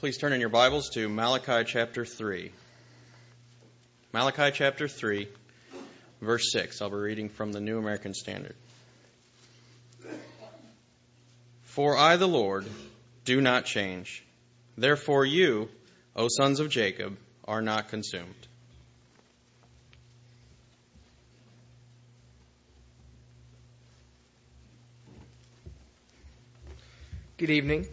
Please turn in your Bibles to Malachi chapter 3. Malachi chapter 3, verse 6. I'll be reading from the New American Standard. For I, the Lord, do not change. Therefore you, O sons of Jacob, are not consumed. Good evening.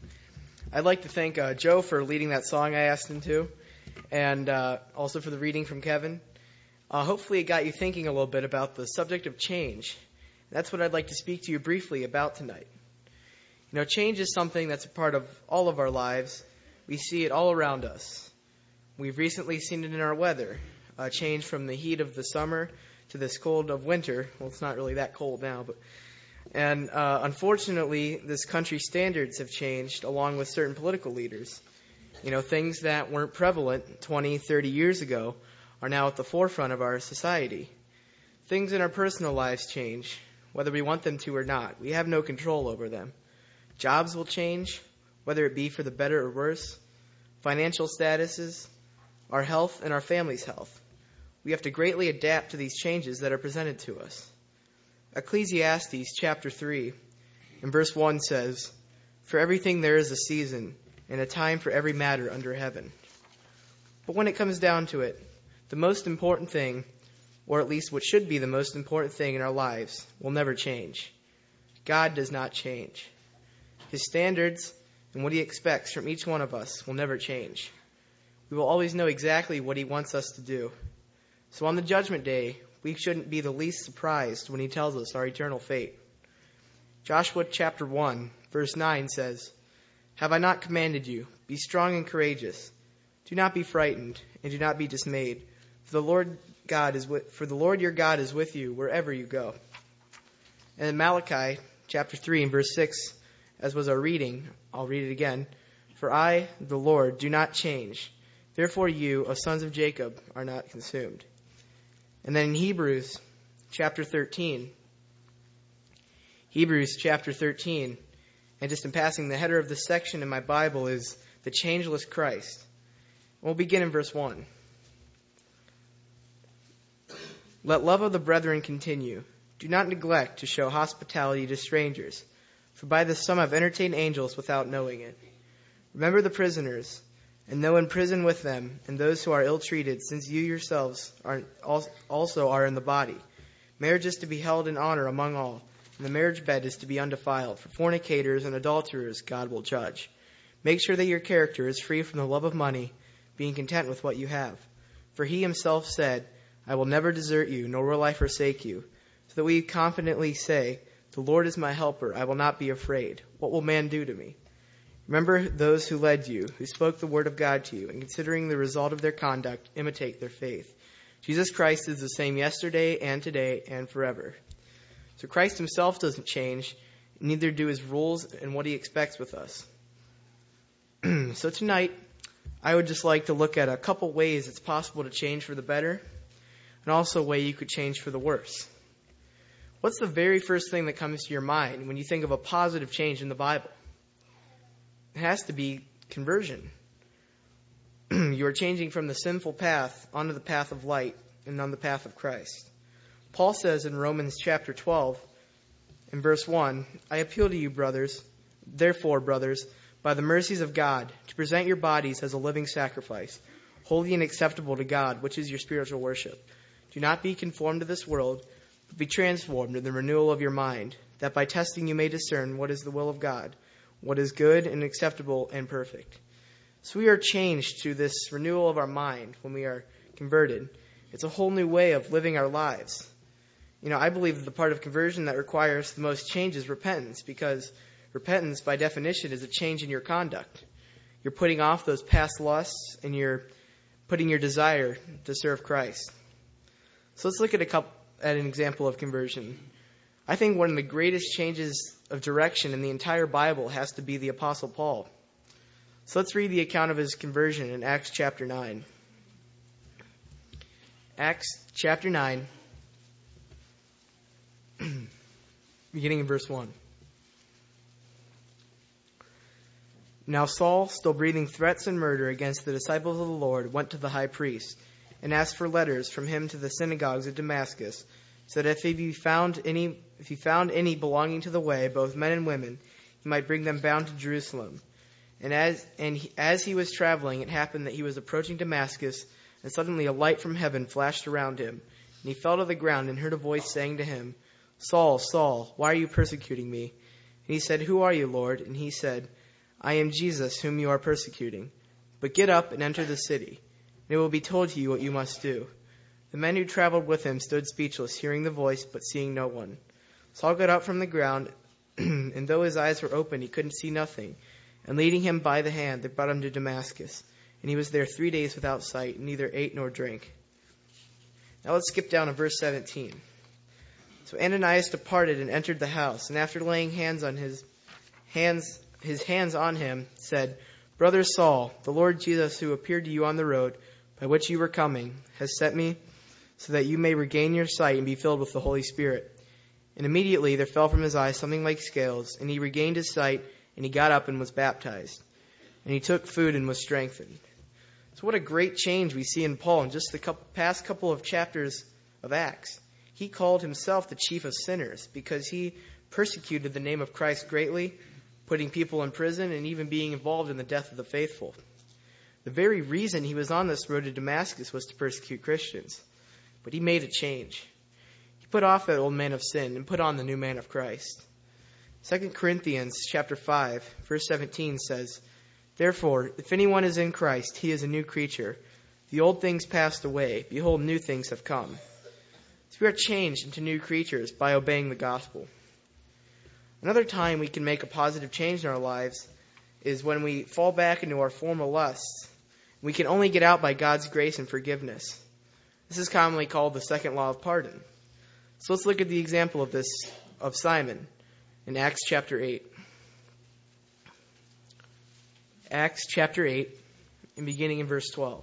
I'd like to thank Joe for leading that song I asked him to, and also for the reading from Kevin. Hopefully it got you thinking a little bit about the subject of change. That's what I'd like to speak to you briefly about tonight. You know, change is something that's a part of all of our lives. We see it all around us. We've recently seen it in our weather, a change from the heat of the summer to this cold of winter. Well, it's not really that cold now, but... And unfortunately, this country's standards have changed along with certain political leaders. You know, things that weren't prevalent 20, 30 years ago are now at the forefront of our society. Things in our personal lives change, whether we want them to or not. We have no control over them. Jobs will change, whether it be for the better or worse. Financial statuses, our health, and our family's health. We have to greatly adapt to these changes that are presented to us. Ecclesiastes chapter 3 and verse 1 says, "For everything there is a season and a time for every matter under heaven." But when it comes down to it, the most important thing, or at least what should be the most important thing in our lives, will never change. God does not change. His standards and what he expects from each one of us will never change. We will always know exactly what he wants us to do. So on the judgment day, we shouldn't be the least surprised when he tells us our eternal fate. Joshua chapter 1, verse 9 says, "Have I not commanded you? Be strong and courageous. Do not be frightened, and do not be dismayed, for the Lord your God is with you wherever you go." And in Malachi chapter 3 and verse 6, as was our reading, I'll read it again. "For I, the Lord, do not change. Therefore you, O sons of Jacob, are not consumed." And then in Hebrews chapter 13, and just in passing, the header of this section in my Bible is the changeless Christ. We'll begin in verse 1. "Let love of the brethren continue. Do not neglect to show hospitality to strangers, for by this some have entertained angels without knowing it. Remember the prisoners, and though in prison with them, and those who are ill-treated, since you yourselves also are in the body. Marriage is to be held in honor among all, and the marriage bed is to be undefiled. For fornicators and adulterers God will judge. Make sure that your character is free from the love of money, being content with what you have. For he himself said, 'I will never desert you, nor will I forsake you,' so that we confidently say, 'The Lord is my helper, I will not be afraid. What will man do to me?' Remember those who led you, who spoke the word of God to you, and considering the result of their conduct, imitate their faith. Jesus Christ is the same yesterday and today and forever." So Christ himself doesn't change, neither do his rules and what he expects with us. So tonight, I would just like to look at a couple ways it's possible to change for the better, and also a way you could change for the worse. What's the very first thing that comes to your mind when you think of a positive change in the Bible? It has to be conversion. You are changing from the sinful path onto the path of light and on the path of Christ. Paul says in Romans chapter 12, in verse 1, "I appeal to you, brothers, therefore, brothers, by the mercies of God, to present your bodies as a living sacrifice, holy and acceptable to God, which is your spiritual worship. Do not be conformed to this world, but be transformed in the renewal of your mind, that by testing you may discern what is the will of God, what is good and acceptable and perfect." So we are changed through this renewal of our mind when we are converted. It's a whole new way of living our lives. You know, I believe that the part of conversion that requires the most change is repentance, because repentance, by definition, is a change in your conduct. You're putting off those past lusts, and you're putting your desire to serve Christ. So let's look at an example of conversion. I think one of the greatest changes of direction in the entire Bible has to be the Apostle Paul. So let's read the account of his conversion in Acts chapter 9. Acts chapter 9, beginning in verse 1. Now Saul, still breathing threats and murder against the disciples of the Lord, went to the high priest and asked for letters from him to the synagogues of Damascus, so that if he found any belonging to the way, both men and women, he might bring them bound to Jerusalem. And as he was traveling, it happened that he was approaching Damascus, and suddenly a light from heaven flashed around him. And he fell to the ground and heard a voice saying to him, "Saul, Saul, why are you persecuting me?" And he said, "Who are you, Lord?" And he said, "I am Jesus, whom you are persecuting. But get up and enter the city, and it will be told to you what you must do." The men who traveled with him stood speechless, hearing the voice, but seeing no one. Saul got up from the ground, and though his eyes were open, he couldn't see nothing. And leading him by the hand, they brought him to Damascus. And he was there 3 days without sight, and neither ate nor drank. Now let's skip down to verse 17. So Ananias departed and entered the house, and after laying his hands on him, said, "Brother Saul, the Lord Jesus, who appeared to you on the road by which you were coming, has sent me so that you may regain your sight and be filled with the Holy Spirit." And immediately there fell from his eyes something like scales, and he regained his sight, and he got up and was baptized. And he took food and was strengthened. So what a great change we see in Paul in just the past couple of chapters of Acts. He called himself the chief of sinners because he persecuted the name of Christ greatly, putting people in prison and even being involved in the death of the faithful. The very reason he was on this road to Damascus was to persecute Christians. But he made a change. He put off that old man of sin and put on the new man of Christ. 2 Corinthians chapter 5, verse 17 says, "Therefore, if anyone is in Christ, he is a new creature. The old things passed away. Behold, new things have come." So we are changed into new creatures by obeying the gospel. Another time we can make a positive change in our lives is when we fall back into our former lusts. We can only get out by God's grace and forgiveness. This is commonly called the second law of pardon. So let's look at the example of Simon in Acts chapter 8. Acts chapter 8, and beginning in verse 12.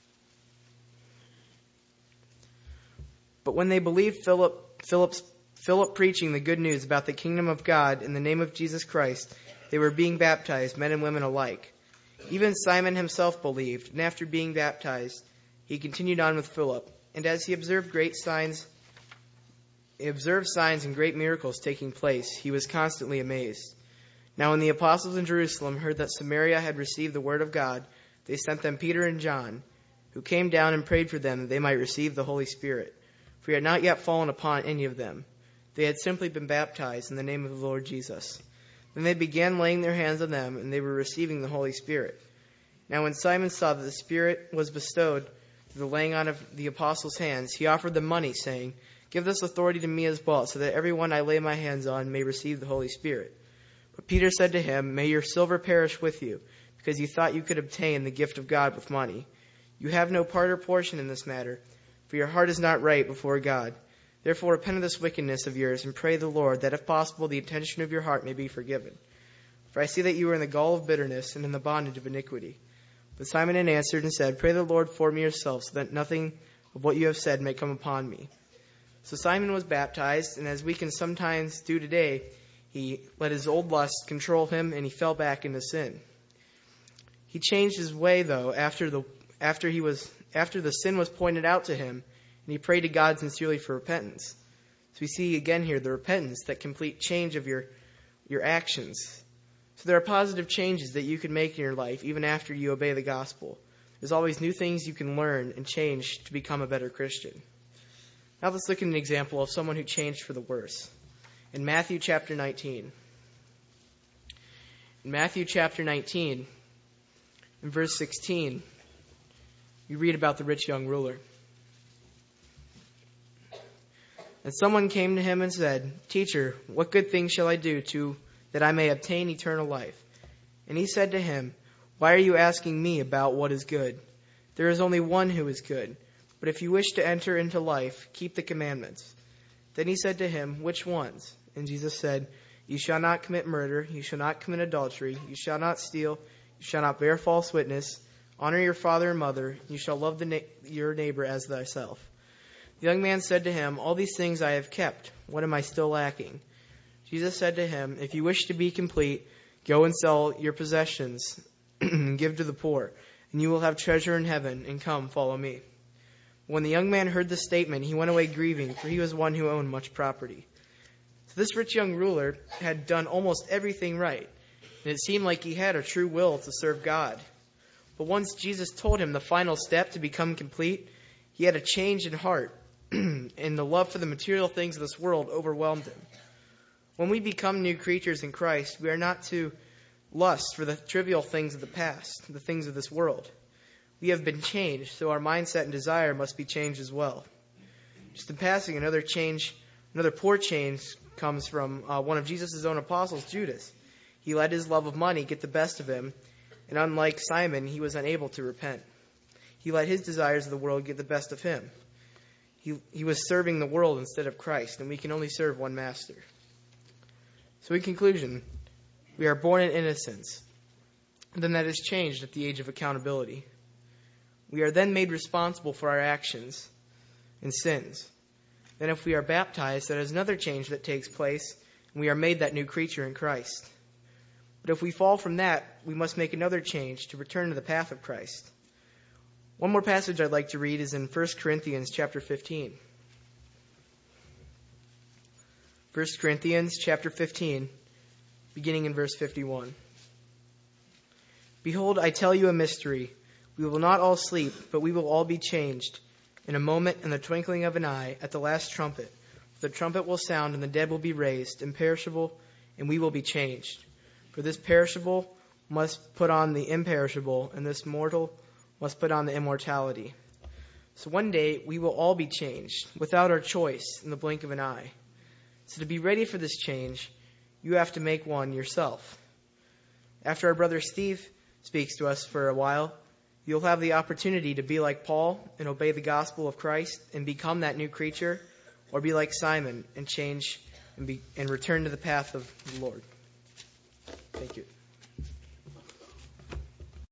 But when they believed Philip preaching the good news about the kingdom of God in the name of Jesus Christ, they were being baptized, men and women alike. Even Simon himself believed, and after being baptized, he continued on with Philip. And as he observed signs and great miracles taking place, he was constantly amazed. Now when the apostles in Jerusalem heard that Samaria had received the word of God, they sent them Peter and John, who came down and prayed for them that they might receive the Holy Spirit. For he had not yet fallen upon any of them. They had simply been baptized in the name of the Lord Jesus. Then they began laying their hands on them, and they were receiving the Holy Spirit. Now when Simon saw that the Spirit was bestowed through the laying on of the apostles' hands, he offered them money, saying, "Give this authority to me as well, so that everyone I lay my hands on may receive the Holy Spirit." But Peter said to him, "May your silver perish with you, because you thought you could obtain the gift of God with money. You have no part or portion in this matter, for your heart is not right before God. Therefore repent of this wickedness of yours, and pray the Lord that if possible the intention of your heart may be forgiven. For I see that you are in the gall of bitterness and in the bondage of iniquity." But Simon answered and said, "Pray the Lord for me yourself, so that nothing of what you have said may come upon me." So Simon was baptized, and as we can sometimes do today, he let his old lust control him, and he fell back into sin. He changed his way, though, after the sin was pointed out to him, and he prayed to God sincerely for repentance. So we see again here the repentance, that complete change of your actions. So there are positive changes that you can make in your life even after you obey the gospel. There's always new things you can learn and change to become a better Christian. Now let's look at an example of someone who changed for the worse. In Matthew chapter 19. In Matthew chapter 19, in verse 16, we read about the rich young ruler. And someone came to him and said, "Teacher, what good thing shall I do that I may obtain eternal life?" And he said to him, "Why are you asking me about what is good? There is only one who is good. But if you wish to enter into life, keep the commandments." Then he said to him, "Which ones?" And Jesus said, "You shall not commit murder, you shall not commit adultery, you shall not steal, you shall not bear false witness, honor your father and mother, you shall love your neighbor as thyself." The young man said to him, "All these things I have kept. What am I still lacking?" Jesus said to him, "If you wish to be complete, Go and sell your possessions and give to the poor, and you will have treasure in heaven, and come, follow me." When the young man heard this statement, he went away grieving, for he was one who owned much property. So this rich young ruler had done almost everything right, and it seemed like he had a true will to serve God. But once Jesus told him the final step to become complete, he had a change in heart, and the love for the material things of this world overwhelmed him. When we become new creatures in Christ, we are not to lust for the trivial things of the past, the things of this world. We have been changed, so our mindset and desire must be changed as well. Just in passing, another poor change comes from one of Jesus' own apostles, Judas. He let his love of money get the best of him, and unlike Simon, he was unable to repent. He let his desires of the world get the best of him. He was serving the world instead of Christ, and we can only serve one master. So in conclusion, we are born in innocence, and then that is changed at the age of accountability. We are then made responsible for our actions and sins. Then if we are baptized, that is another change that takes place, and we are made that new creature in Christ. But if we fall from that, we must make another change to return to the path of Christ. One more passage I'd like to read is in 1 Corinthians chapter 15. 1 Corinthians chapter 15, beginning in verse 51. "Behold, I tell you a mystery. We will not all sleep, but we will all be changed. In a moment, in the twinkling of an eye, at the last trumpet. The trumpet will sound, and the dead will be raised, imperishable, and we will be changed. For this perishable must put on the imperishable, and this mortal must put on the immortality." So one day, we will all be changed, without our choice, in the blink of an eye. So to be ready for this change, you have to make one yourself. After our brother Steve speaks to us for a while, you'll have the opportunity to be like Paul and obey the gospel of Christ and become that new creature, or be like Simon and change and return to the path of the Lord. Thank you.